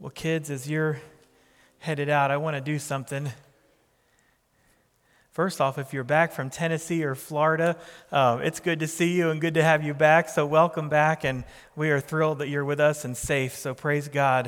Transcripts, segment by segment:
Well, kids, as you're headed out, I want to do something. First off, if you're back from Tennessee or Florida, it's good to see you and good to have you back. So welcome back, and we are thrilled that you're with us and safe. So praise God.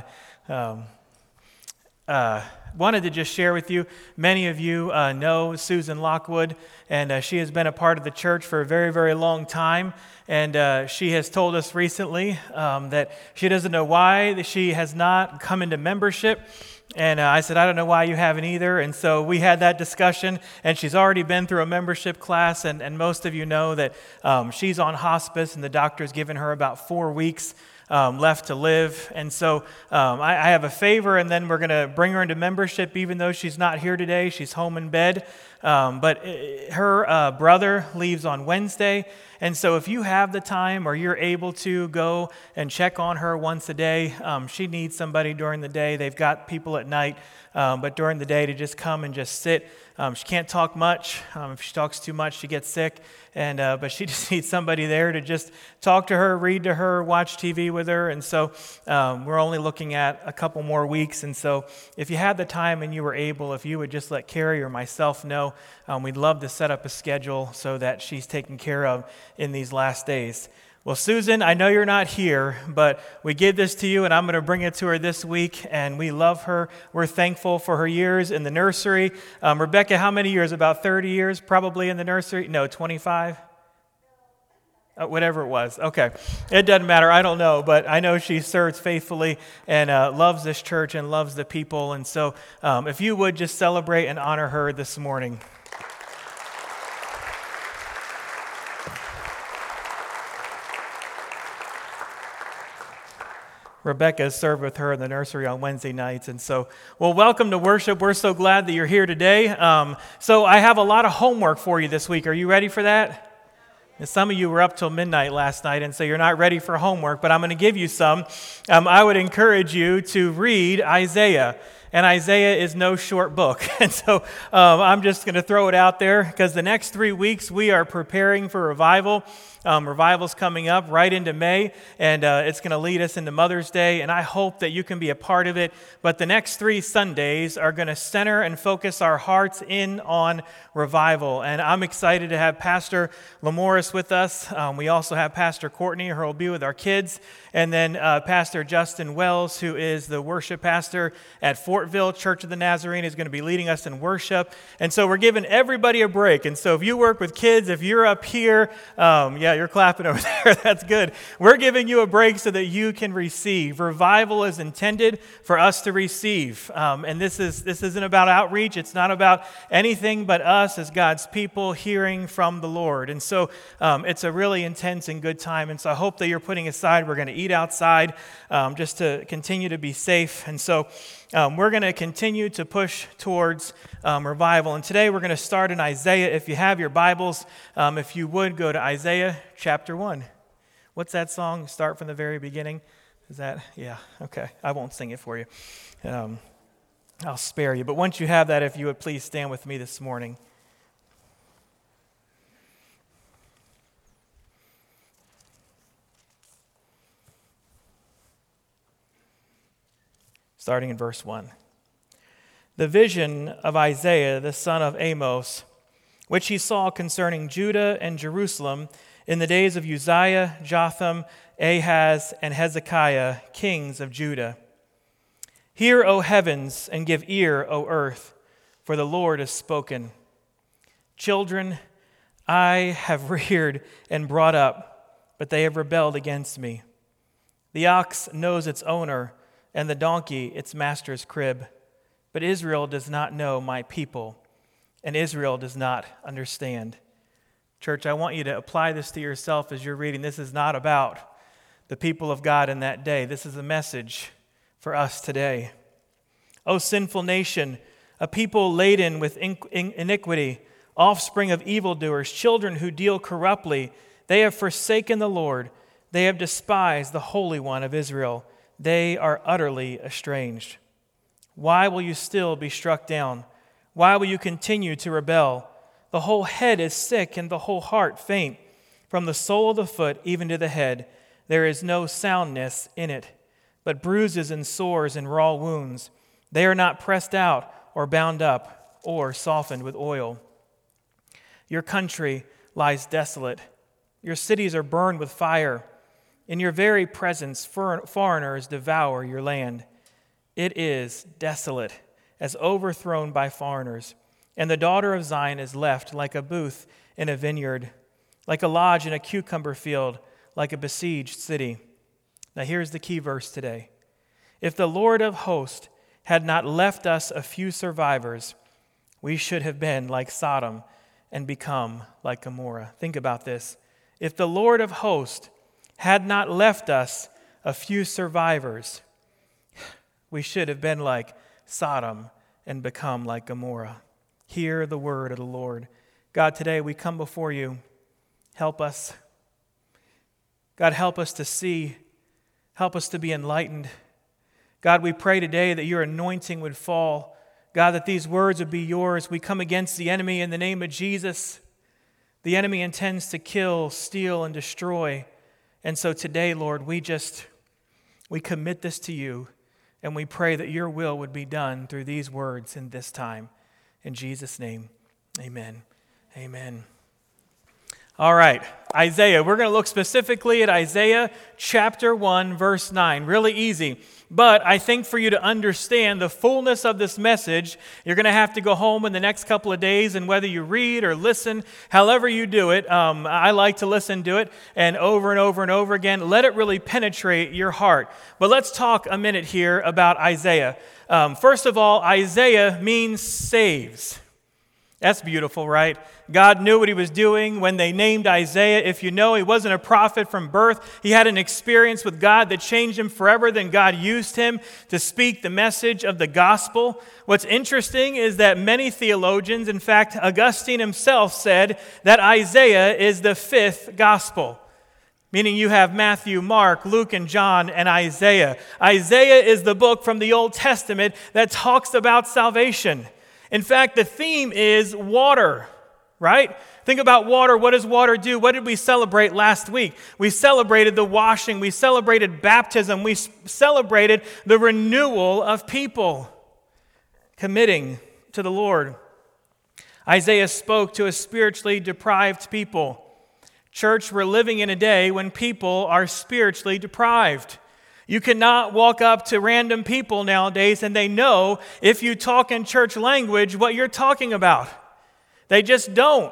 Wanted to just share with you, many of you know Susan Lockwood, and she has been a part of the church for a very, very long time. And she has told us recently that she doesn't know why that she has not come into membership. And I said, I don't know why you haven't either. And so we had that discussion, and she's already been through a membership class, and most of you know that she's on hospice, and the doctor's given her about 4 weeks left to live. And so I have a favor, and then we're going to bring her into membership, even though she's not here today. She's home in bed. But her brother leaves on Wednesday. And so if you have the time or you're able to go and check on her once a day, she needs somebody during the day. They've got people at night, but during the day to just come and just sit. She can't talk much. If she talks too much, she gets sick. But she just needs somebody there to just talk to her, read to her, watch TV with her. And so we're only looking at a couple more weeks. And so if you had the time and you were able, if you would just let Carrie or myself know, we'd love to set up a schedule so that she's taken care of in these last days. Well, Susan, I know you're not here, but we give this to you, and I'm going to bring it to her this week, and we love her. We're thankful for her years in the nursery. Rebecca, how many years? About 30 years probably in the nursery? No, 25? Whatever it was. Okay. It doesn't matter. I don't know, but I know she serves faithfully and loves this church and loves the people. And so if you would just celebrate and honor her this morning. Rebecca served with her in the nursery on Wednesday nights. And so, well, welcome to worship. We're so glad that you're here today. So I have a lot of homework for you this week. Are you ready for that? And some of you were up till midnight last night, and so you're not ready for homework, but I'm going to give you some. I would encourage you to read Isaiah. And Isaiah is no short book. And so I'm just going to throw it out there because the next 3 weeks we are preparing for revival. Revival's coming up right into May, and it's going to lead us into Mother's Day, and I hope that you can be a part of it. But the next 3 Sundays are going to center and focus our hearts in on revival. And I'm excited to have Pastor Lamoris with us. We also have Pastor Courtney, who will be with our kids, and then Pastor Justin Wells, who is the worship pastor at Fortville Church of the Nazarene, is going to be leading us in worship. And so we're giving everybody a break. And so if you work with kids, if you're up here, you're clapping over there. That's good. We're giving you a break so that you can receive. Revival is intended for us to receive. And this isn't about outreach. It's not about anything but us as God's people hearing from the Lord. And so it's a really intense and good time. And so I hope that you're putting aside, we're going to eat outside just to continue to be safe. And so we're going to continue to push towards revival. And today we're going to start in Isaiah. If you have your Bibles, if you would go to Isaiah chapter 1. What's that song? Start from the very beginning. Is that? Yeah. Okay. I won't sing it for you. I'll spare you. But once you have that, if you would please stand with me this morning. Starting in verse 1. The vision of Isaiah, the son of Amos, which he saw concerning Judah and Jerusalem in the days of Uzziah, Jotham, Ahaz, and Hezekiah, kings of Judah. Hear, O heavens, and give ear, O earth, for the Lord has spoken. Children I have reared and brought up, but they have rebelled against me. The ox knows its owner, and the donkey its master's crib. But Israel does not know my people, and Israel does not understand. Church, I want you to apply this to yourself as you're reading. This is not about the people of God in that day. This is a message for us today. O sinful nation, a people laden with iniquity, offspring of evildoers, children who deal corruptly, they have forsaken the Lord. They have despised the Holy One of Israel. They are utterly estranged. Why will you still be struck down? Why will you continue to rebel? The whole head is sick and the whole heart faint. From the sole of the foot even to the head, there is no soundness in it. but bruises and sores and raw wounds. They are not pressed out or bound up or softened with oil. Your country lies desolate. Your cities are burned with fire. In your very presence, foreigners devour your land. It is desolate, as overthrown by foreigners. And the daughter of Zion is left like a booth in a vineyard, like a lodge in a cucumber field, like a besieged city. Now here's the key verse today. If the Lord of hosts had not left us a few survivors, we should have been like Sodom and become like Gomorrah. Think about this. If the Lord of hosts had not left us a few survivors, we should have been like Sodom and become like Gomorrah. Hear the word of the Lord. God, today we come before you. Help us. God, help us to see. Help us to be enlightened. God, we pray today that your anointing would fall. God, that these words would be yours. We come against the enemy in the name of Jesus. The enemy intends to kill, steal, and destroy. And so today, Lord, we commit this to you, and we pray that your will would be done through these words in this time. In Jesus' name, amen. Amen. All right, Isaiah. We're going to look specifically at Isaiah chapter 1, verse 9. Really easy. But I think for you to understand the fullness of this message, you're going to have to go home in the next couple of days, and whether you read or listen, however you do it, I like to listen to it, and over and over and over again, let it really penetrate your heart. But let's talk a minute here about Isaiah. First of all, Isaiah means saves. That's beautiful, right? God knew what he was doing when they named Isaiah. If you know, he wasn't a prophet from birth. He had an experience with God that changed him forever. Then God used him to speak the message of the gospel. What's interesting is that many theologians, in fact, Augustine himself said that Isaiah is the fifth gospel. Meaning you have Matthew, Mark, Luke, and John, and Isaiah. Isaiah is the book from the Old Testament that talks about salvation. In fact, the theme is water, right? Think about water. What does water do? What did we celebrate last week? We celebrated the washing. We celebrated baptism. We celebrated the renewal of people committing to the Lord. Isaiah spoke to a spiritually deprived people. Church, we're living in a day when people are spiritually deprived. You cannot walk up to random people nowadays and they know if you talk in church language what you're talking about. They just don't.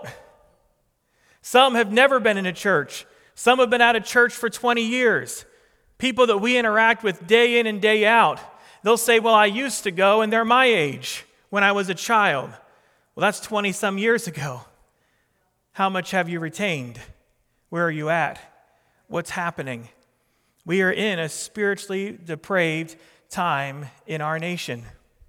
Some have never been in a church. Some have been out of church for 20 years. People that we interact with day in and day out, they'll say, well, I used to go and they're my age when I was a child. Well, that's 20 some years ago. How much have you retained? Where are you at? What's happening? We are in a spiritually depraved time in our nation.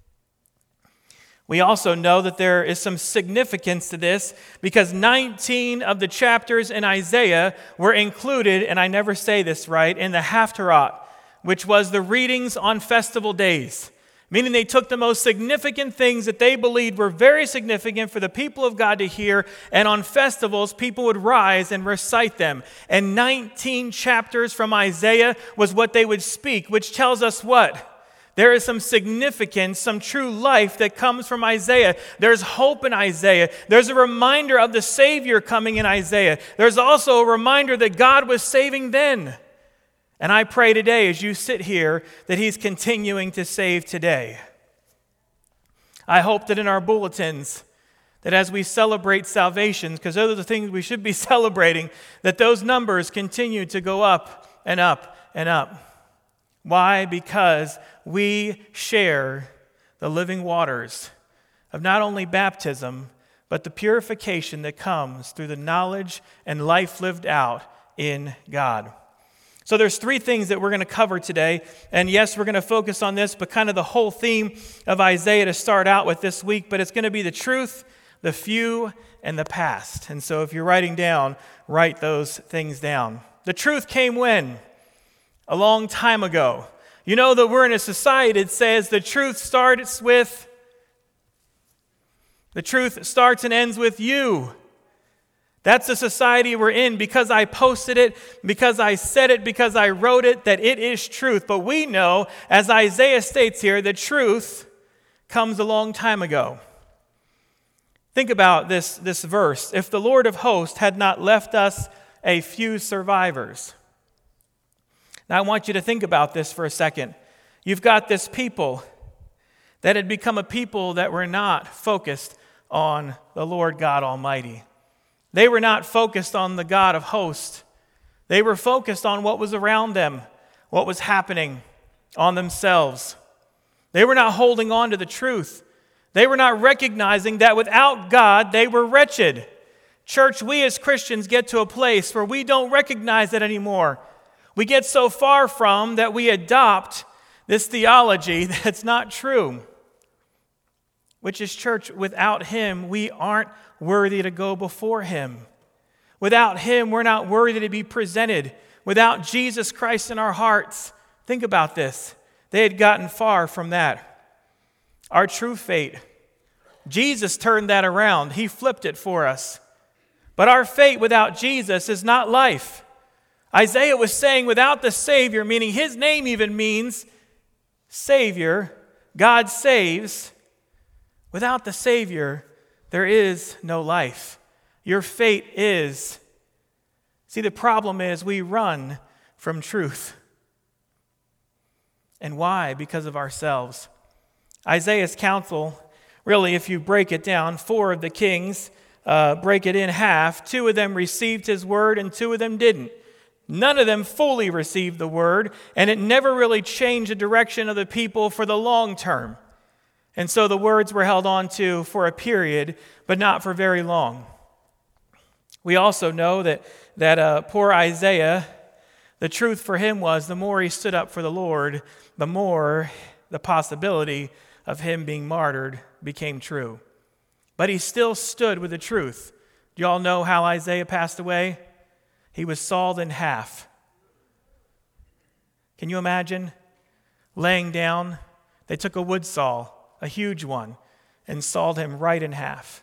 We also know that there is some significance to this because 19 of the chapters in Isaiah were included, and I never say this right, in the Haftarah, which was the readings on festival days. Meaning they took the most significant things that they believed were very significant for the people of God to hear, and on festivals, people would rise and recite them. And 19 chapters from Isaiah was what they would speak, which tells us what? There is some significance, some true life that comes from Isaiah. There's hope in Isaiah. There's a reminder of the Savior coming in Isaiah. There's also a reminder that God was saving then. And I pray today as you sit here that he's continuing to save today. I hope that in our bulletins, that as we celebrate salvations, because those are the things we should be celebrating, that those numbers continue to go up and up and up. Why? Because we share the living waters of not only baptism, but the purification that comes through the knowledge and life lived out in God. So there's three things that we're going to cover today. And yes, we're going to focus on this, but kind of the whole theme of Isaiah to start out with this week. But it's going to be the truth, the few, and the past. And so if you're writing down, write those things down. The truth came when? A long time ago. You know that we're in a society that says the truth starts and ends with you. That's the society we're in because I posted it, because I said it, because I wrote it, that it is truth. But we know, as Isaiah states here, the truth comes a long time ago. Think about this verse. If the Lord of hosts had not left us a few survivors. Now I want you to think about this for a second. You've got this people that had become a people that were not focused on the Lord God Almighty. They were not focused on the God of hosts. They were focused on what was around them, what was happening, on themselves. They were not holding on to the truth. They were not recognizing that without God, they were wretched. Church, we as Christians get to a place where we don't recognize it anymore. We get so far from that we adopt this theology that's not true. Which is, church, without Him, we aren't worthy to go before Him. Without Him, we're not worthy to be presented. Without Jesus Christ in our hearts, think about this. They had gotten far from that. Our true fate, Jesus turned that around. He flipped it for us. But our fate without Jesus is not life. Isaiah was saying without the Savior, meaning His name even means Savior, God saves. Without the Savior, there is no life. Your fate is. See, the problem is we run from truth. And why? Because of ourselves. Isaiah's counsel, really, if you break it down, 4 of the kings, break it in half. 2 of them received his word and 2 of them didn't. None of them fully received the word, and it never really changed the direction of the people for the long term. And so the words were held on to for a period, but not for very long. We also know that poor Isaiah, the truth for him was the more he stood up for the Lord, the more the possibility of him being martyred became true. But he still stood with the truth. Do you all know how Isaiah passed away? He was sawed in half. Can you imagine? Laying down, they took a wood saw, a huge one, and sawed him right in half.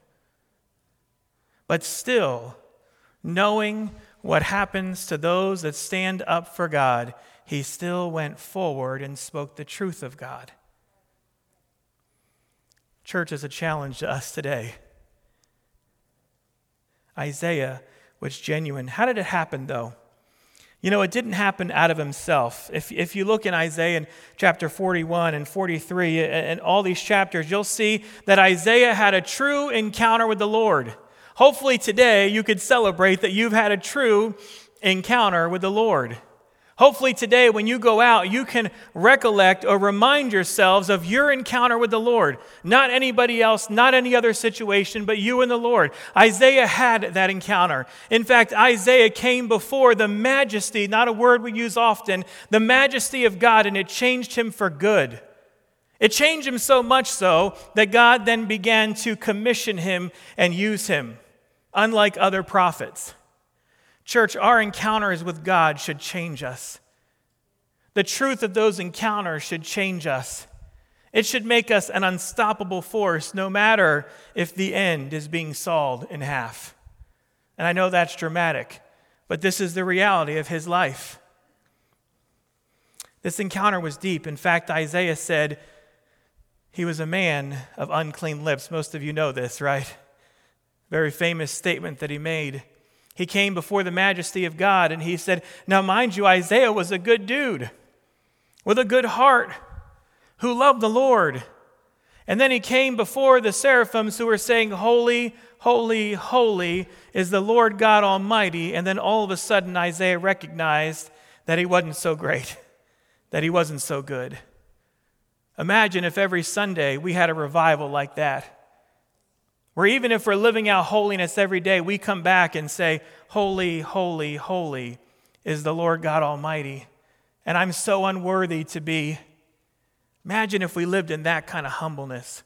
But still, knowing what happens to those that stand up for God, he still went forward and spoke the truth of God. Church is a challenge to us today. Isaiah was genuine. How did it happen, though? You know, it didn't happen out of himself. If you look in Isaiah in chapter 41 and 43 and all these chapters, you'll see that Isaiah had a true encounter with the Lord. Hopefully today you could celebrate that you've had a true encounter with the Lord. Hopefully today when you go out, you can recollect or remind yourselves of your encounter with the Lord. Not anybody else, not any other situation, but you and the Lord. Isaiah had that encounter. In fact, Isaiah came before the majesty, not a word we use often, the majesty of God, and it changed him for good. It changed him so much so that God then began to commission him and use him, unlike other prophets. Church, our encounters with God should change us. The truth of those encounters should change us. It should make us an unstoppable force, no matter if the end is being sawed in half. And I know that's dramatic, but this is the reality of his life. This encounter was deep. In fact, Isaiah said he was a man of unclean lips. Most of you know this, right? Very famous statement that he made. He came before the majesty of God and he said, now mind you, Isaiah was a good dude with a good heart who loved the Lord. And then he came before the seraphims who were saying, holy, holy, holy is the Lord God Almighty. And then all of a sudden Isaiah recognized that he wasn't so great, that he wasn't so good. Imagine if every Sunday we had a revival like that. Where even if we're living out holiness every day, we come back and say, holy, holy, holy is the Lord God Almighty. And I'm so unworthy to be. Imagine if we lived in that kind of humbleness.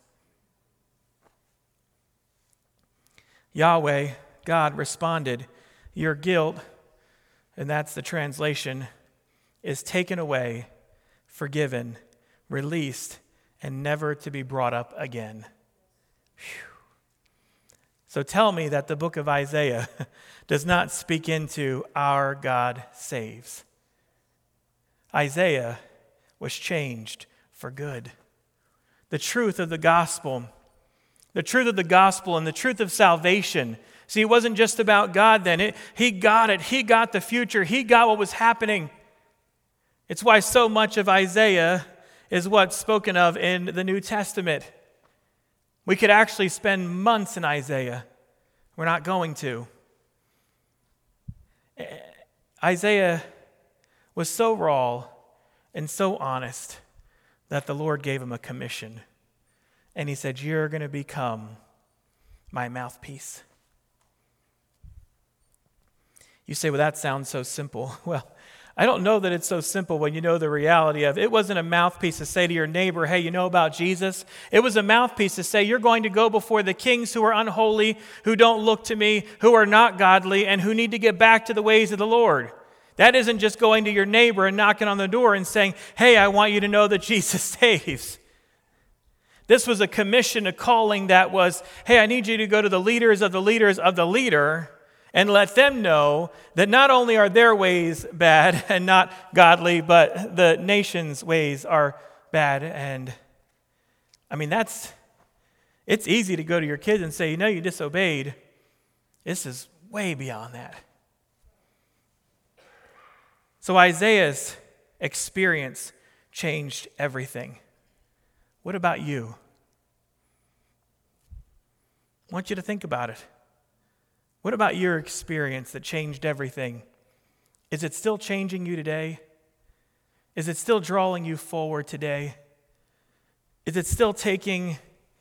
Yahweh, God, responded, your guilt, and that's the translation, is taken away, forgiven, released, and never to be brought up again. Whew. So tell me that the book of Isaiah does not speak into our God saves. Isaiah was changed for good. The truth of the gospel and the truth of salvation. See, it wasn't just about God then. He got it. He got the future. He got what was happening. It's why so much of Isaiah is what's spoken of in the New Testament. We could actually spend months in Isaiah. We're not going to. Isaiah was so raw and so honest that the Lord gave him a commission. And he said, "You're going to become my mouthpiece." You say, "Well, that sounds so simple." Well, I don't know that it's so simple when you know the reality of it. It wasn't a mouthpiece to say to your neighbor, "Hey, you know about Jesus?" It was a mouthpiece to say, "You're going to go before the kings who are unholy, who don't look to me, who are not godly, and who need to get back to the ways of the Lord." That isn't just going to your neighbor and knocking on the door and saying, "Hey, I want you to know that Jesus saves." This was a commission, a calling that was, "Hey, I need you to go to the leaders of the leaders of the leader and let them know that not only are their ways bad and not godly, but the nation's ways are bad." And I mean, it's easy to go to your kids and say, "You know, you disobeyed." This is way beyond that. So Isaiah's experience changed everything. What about you? I want you to think about it. What about your experience that changed everything? Is it still changing you today? Is it still drawing you forward today? Is it still taking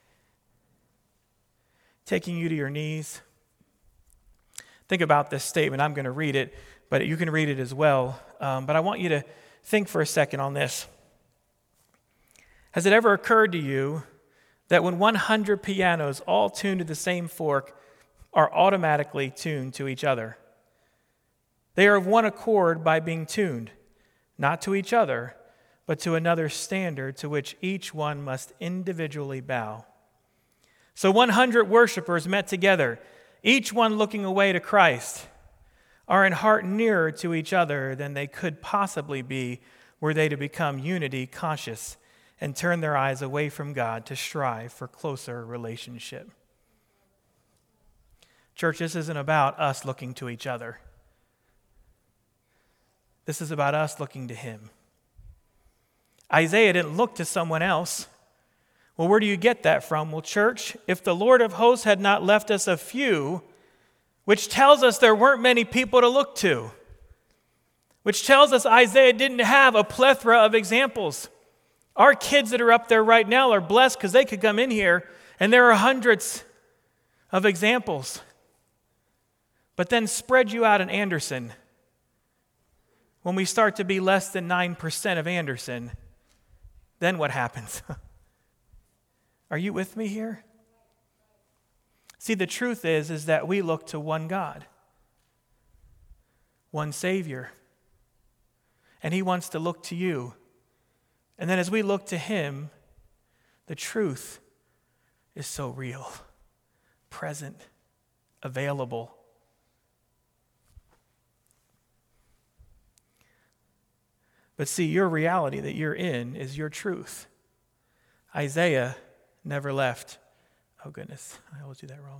you to your knees? Think about this statement. I'm going to read it, but you can read it as well. But I want you to think for a second on this. Has it ever occurred to you that when 100 pianos all tuned to the same fork are automatically tuned to each other? They are of one accord by being tuned, not to each other, but to another standard to which each one must individually bow. So 100 worshipers met together, each one looking away to Christ, are in heart nearer to each other than they could possibly be were they to become unity conscious and turn their eyes away from God to strive for closer relationship. Church, this isn't about us looking to each other. This is about us looking to Him. Isaiah didn't look to someone else. Well, where do you get that from? Well, church, if the Lord of hosts had not left us a few, which tells us there weren't many people to look to, which tells us Isaiah didn't have a plethora of examples. Our kids that are up there right now are blessed because they could come in here and there are hundreds of examples. But then spread you out in Anderson. When we start to be less than 9% of Anderson, then what happens? Are you with me here? See, the truth is that we look to one God, one Savior, and He wants to look to you. And then as we look to Him, the truth is so real, present, available. But see, your reality that you're in is your truth. Isaiah never left. Oh, goodness, I always do that wrong.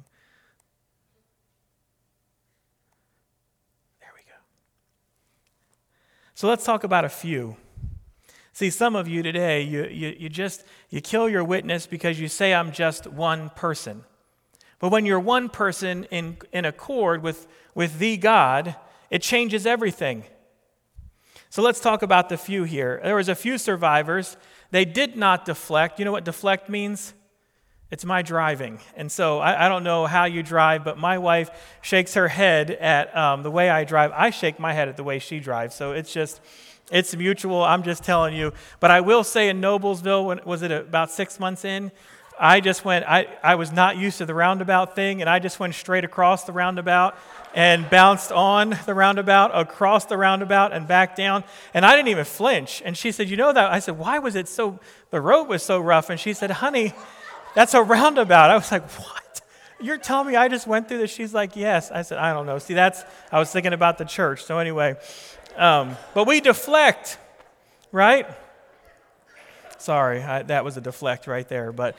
There we go. So let's talk about a few. See, some of you today, you kill your witness because you say, "I'm just one person." But when you're one person in accord with the God, it changes everything. So let's talk about the few here. There was a few survivors. They did not deflect. You know what deflect means? It's my driving. And so I don't know how you drive, but my wife shakes her head at the way I drive. I shake my head at the way she drives. So it's mutual. I'm just telling you. But I will say in Noblesville, was it about 6 months in? I just went, I was not used to the roundabout thing, and I just went straight across the roundabout and bounced on the roundabout, across the roundabout, and back down. And I didn't even flinch. And she said, "You know that?" I said, "Why was it so, the road was so rough?" And she said, "Honey, that's a roundabout." I was like, "What?" You're telling me I just went through this? She's like, yes. I said, I don't know. See, I was thinking about the church. So anyway, but we deflect, right? Sorry, that was a deflect right there. But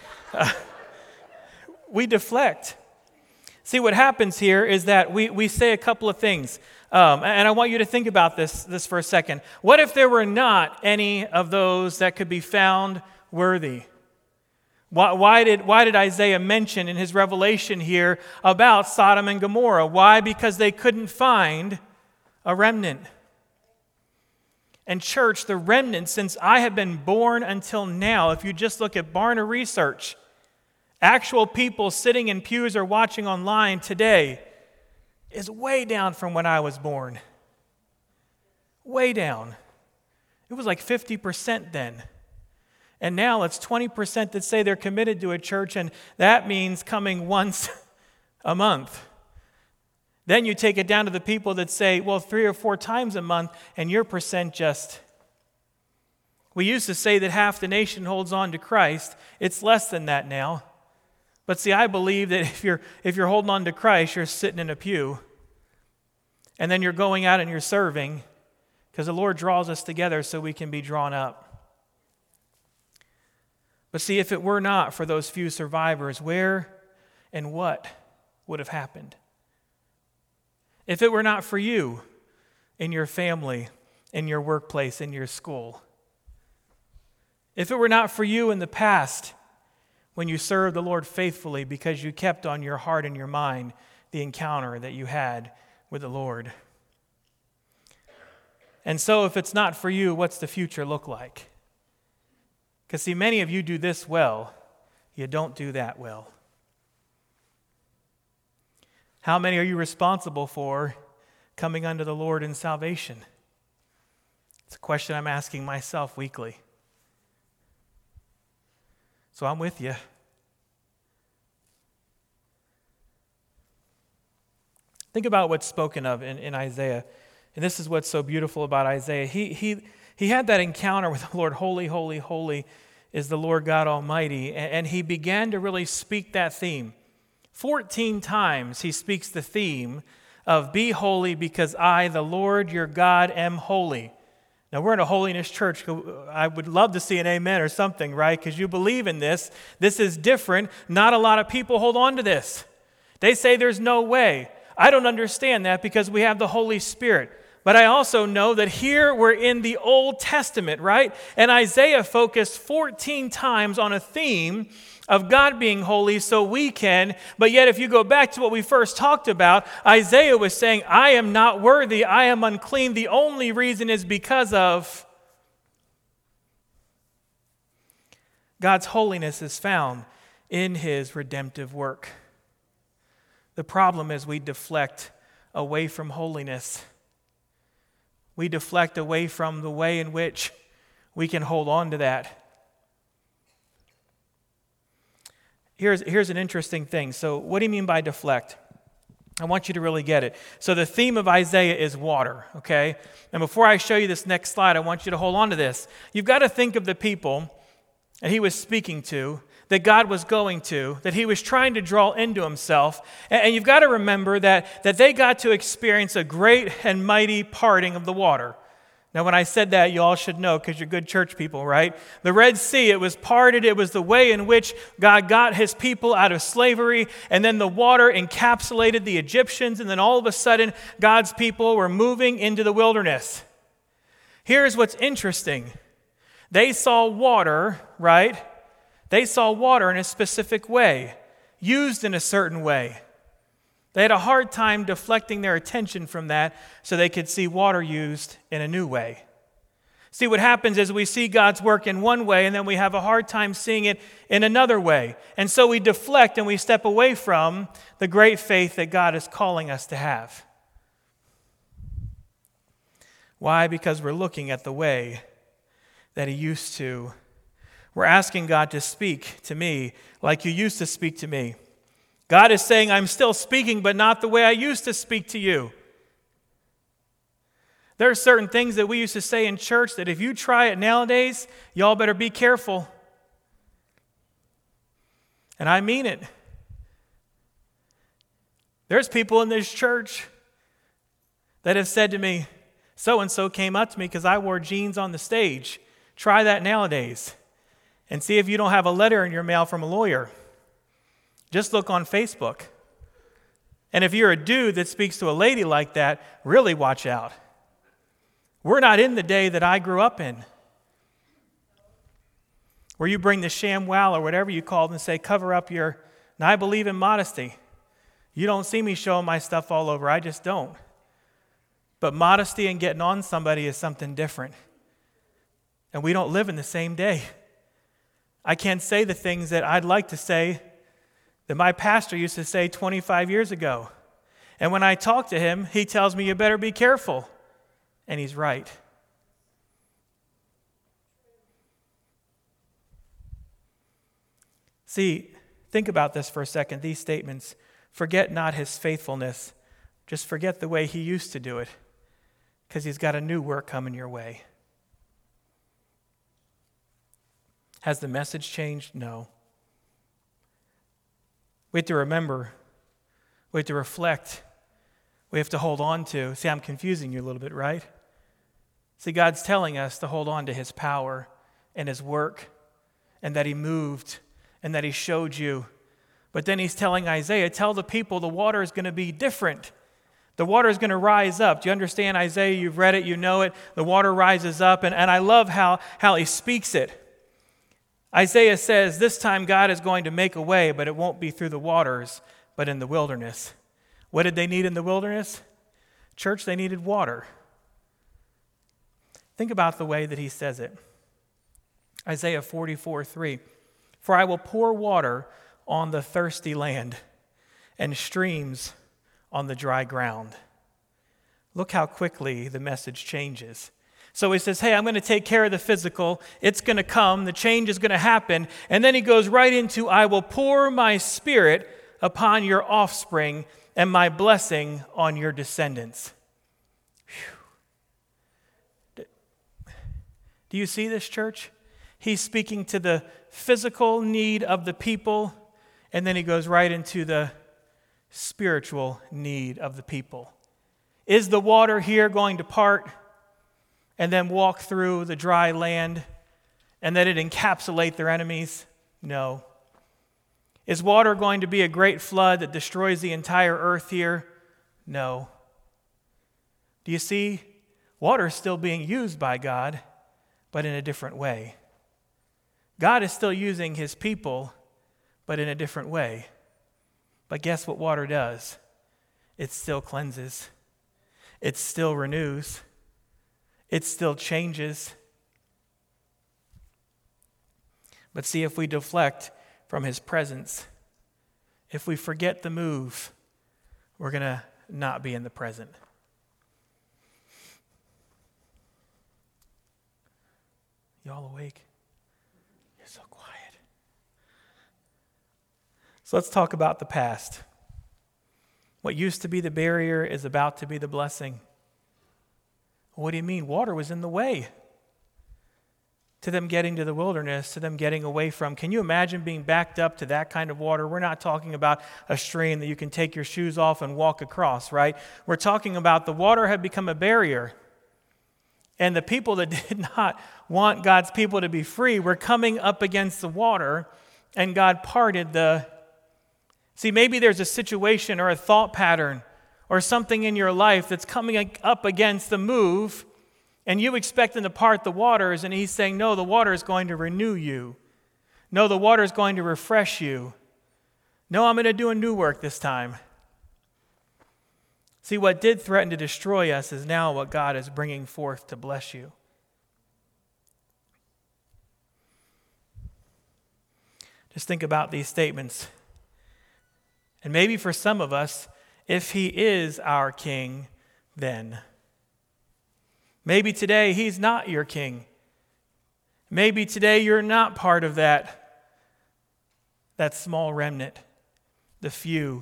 we deflect. See, what happens here is that we say a couple of things. And I want you to think about this for a second. What if there were not any of those that could be found worthy? Why did Isaiah mention in his revelation here about Sodom and Gomorrah? Why? Because they couldn't find a remnant. And church, the remnant since I have been born until now, if you just look at Barna Research, actual people sitting in pews or watching online today, is way down from when I was born. Way down. It was like 50% then. And now it's 20% that say they're committed to a church, and that means coming once a month. Then you take it down to the people that say, well, 3 or 4 times a month, and your percent just... We used to say that half the nation holds on to Christ. It's less than that now. But see, I believe that if you're holding on to Christ, you're sitting in a pew. And then you're going out and you're serving, because the Lord draws us together so we can be drawn up. But see, if it were not for those few survivors, where and what would have happened? If it were not for you, in your family, in your workplace, in your school. If it were not for you in the past, when you served the Lord faithfully because you kept on your heart and your mind the encounter that you had with the Lord. And so if it's not for you, what's the future look like? Because see, many of you do this well, you don't do that well. How many are you responsible for coming unto the Lord in salvation? It's a question I'm asking myself weekly. So I'm with you. Think about what's spoken of in Isaiah. And this is what's so beautiful about Isaiah. He had that encounter with the Lord. Holy, holy, holy is the Lord God Almighty. And he began to really speak that theme. 14 times he speaks the theme of be holy because I, the Lord your God, am holy. Now, we're in a holiness church. I would love to see an amen or something, right? Because you believe in this. This is different. Not a lot of people hold on to this. They say there's no way. I don't understand that because we have the Holy Spirit. But I also know that here we're in the Old Testament, right? And Isaiah focused 14 times on a theme of God being holy so we can. But yet if you go back to what we first talked about, Isaiah was saying, I am not worthy, I am unclean. The only reason is because of God's holiness is found in his redemptive work. The problem is we deflect away from holiness. We deflect away from the way in which we can hold on to that. Here's an interesting thing. So what do you mean by deflect? I want you to really get it. So the theme of Isaiah is water, okay? And before I show you this next slide, I want you to hold on to this. You've got to think of the people that he was speaking to, that God was going to, that he was trying to draw into himself. And you've got to remember that they got to experience a great and mighty parting of the water. Now, when I said that, you all should know because you're good church people, right? The Red Sea, it was parted. It was the way in which God got his people out of slavery. And then the water encapsulated the Egyptians. And then all of a sudden, God's people were moving into the wilderness. Here's what's interesting. They saw water, right? They saw water in a specific way, used in a certain way. They had a hard time deflecting their attention from that so they could see water used in a new way. See, what happens is we see God's work in one way and then we have a hard time seeing it in another way. And so we deflect and we step away from the great faith that God is calling us to have. Why? Because we're looking at the way that he used to. We're asking God to speak to me like you used to speak to me. God is saying, I'm still speaking, but not the way I used to speak to you. There are certain things that we used to say in church that if you try it nowadays, y'all better be careful. And I mean it. There's people in this church that have said to me, so-and-so came up to me because I wore jeans on the stage. Try that nowadays and see if you don't have a letter in your mail from a lawyer. Just look on Facebook. And if you're a dude that speaks to a lady like that, really watch out. We're not in the day that I grew up in, where you bring the ShamWow or whatever you call it and say, cover up your... Now, I believe in modesty. You don't see me showing my stuff all over. I just don't. But modesty and getting on somebody is something different. And we don't live in the same day. I can't say the things that I'd like to say that my pastor used to say 25 years ago. And when I talk to him, he tells me, you better be careful. And he's right. See, think about this for a second, these statements. Forget not his faithfulness. Just forget the way he used to do it, because he's got a new work coming your way. Has the message changed? No. We have to remember. We have to reflect. We have to hold on to. See, I'm confusing you a little bit, right? See, God's telling us to hold on to his power and his work, and that he moved and that he showed you. But then he's telling Isaiah, tell the people the water is going to be different. The water is going to rise up. Do you understand Isaiah? You've read it, you know it. The water rises up, and I love how he speaks it. Isaiah says, this time God is going to make a way, but it won't be through the waters, but in the wilderness. What did they need in the wilderness? Church, they needed water. Think about the way that he says it. Isaiah 44:3. For I will pour water on the thirsty land and streams on the dry ground. Look how quickly the message changes. So he says, hey, I'm going to take care of the physical. It's going to come. The change is going to happen. And then he goes right into, I will pour my spirit upon your offspring and my blessing on your descendants. Whew. Do you see this, church? He's speaking to the physical need of the people, and then he goes right into the spiritual need of the people. Is the water here going to part and then walk through the dry land and that it encapsulate their enemies? No. Is water going to be a great flood that destroys the entire earth here? No. Do you see? Water is still being used by God, but in a different way. God is still using his people, but in a different way. But guess what water does? It still cleanses. It still renews. It still changes. But see, if we deflect from his presence, if we forget the move, we're going to not be in the present. Y'all awake? You're so quiet. So let's talk about the past. What used to be the barrier is about to be the blessing. What do you mean? Water was in the way to them getting to the wilderness, to them getting away from. Can you imagine being backed up to that kind of water? We're not talking about a stream that you can take your shoes off and walk across, right? We're talking about the water had become a barrier. And the people that did not want God's people to be free were coming up against the water, and God parted the... See, maybe there's a situation or a thought pattern or something in your life that's coming up against the move, and you expect him to part the waters, and he's saying, no, the water is going to renew you. No, the water is going to refresh you. No, I'm going to do a new work this time. See, what did threaten to destroy us is now what God is bringing forth to bless you. Just think about these statements. And maybe for some of us, if he is our king, then. Maybe today he's not your king. Maybe today you're not part of that small remnant, the few.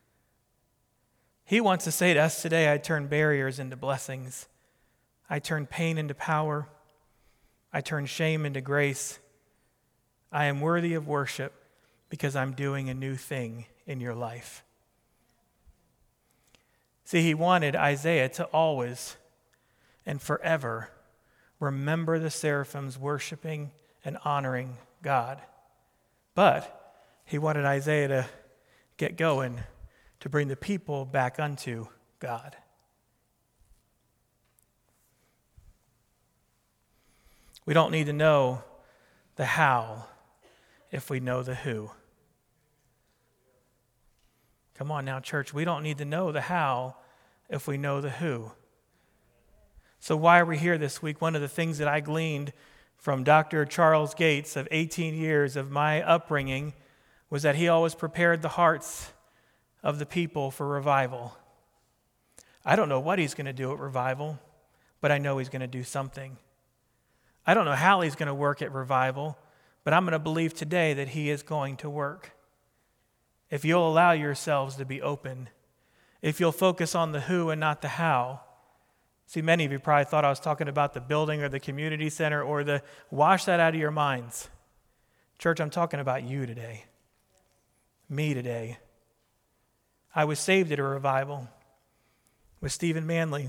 He wants to say to us today, I turn barriers into blessings. I turn pain into power. I turn shame into grace. I am worthy of worship because I'm doing a new thing in your life. See, he wanted Isaiah to always and forever remember the seraphims worshiping and honoring God. But he wanted Isaiah to get going to bring the people back unto God. We don't need to know the how if we know the who. Come on now, church. We don't need to know the how if we know the who. So why are we here this week? One of the things that I gleaned from Dr. Charles Gates of 18 years of my upbringing was that he always prepared the hearts of the people for revival. I don't know what he's going to do at revival, but I know he's going to do something. I don't know how he's going to work at revival, but I'm going to believe today that he is going to work. If you'll allow yourselves to be open, if you'll focus on the who and not the how. See, many of you probably thought I was talking about the building or the community center or the, wash that out of your minds. Church, I'm talking about you today. Me today. I was saved at a revival with Stephen Manley.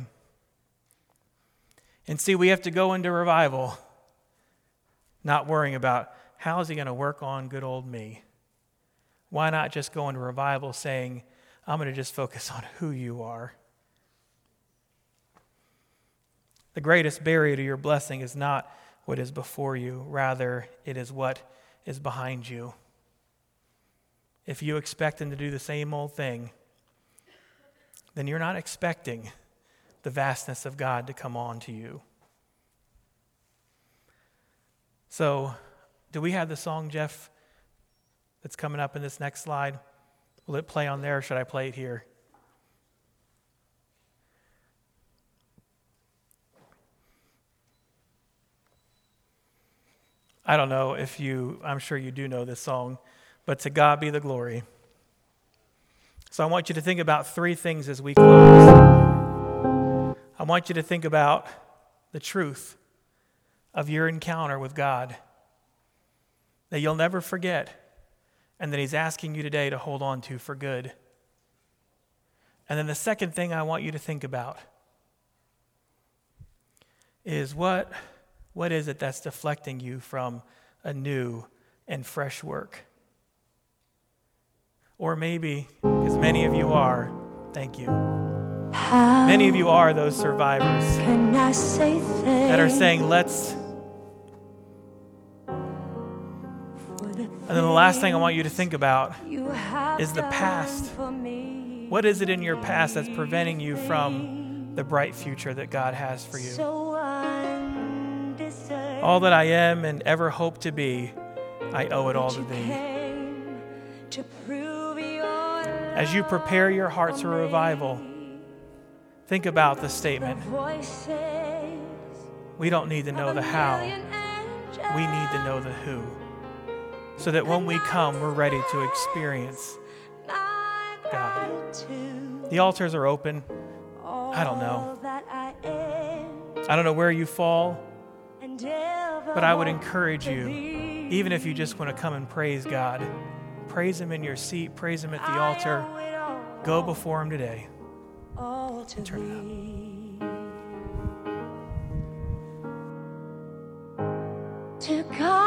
And see, we have to go into revival not worrying about how is he going to work on good old me. Why not just go into revival saying, I'm going to just focus on who you are. The greatest barrier to your blessing is not what is before you. Rather, it is what is behind you. If you expect him to do the same old thing, then you're not expecting the vastness of God to come on to you. So, do we have the song, Jeff, that's coming up in this next slide? Will it play on there or should I play it here? I don't know if I'm sure you do know this song, but to God be the glory. So I want you to think about three things as we close. I want you to think about the truth of your encounter with God that you'll never forget and that he's asking you today to hold on to for good. And then the second thing I want you to think about is what is it that's deflecting you from a new and fresh work? Or maybe, because many of you are, thank you. Many of you are those survivors that are saying, let's. And then the last thing I want you to think about is the past. What is it in your past that's preventing you from the bright future that God has for you? All that I am and ever hope to be, I owe it all to thee. As you prepare your hearts for revival, think about the statement. We don't need to know the how. We need to know the who. So that when we come, we're ready to experience God. The altars are open. I don't know. I don't know where you fall, but I would encourage you, even if you just want to come and praise God, praise him in your seat, praise him at the altar, go before him today. And turn it up. To God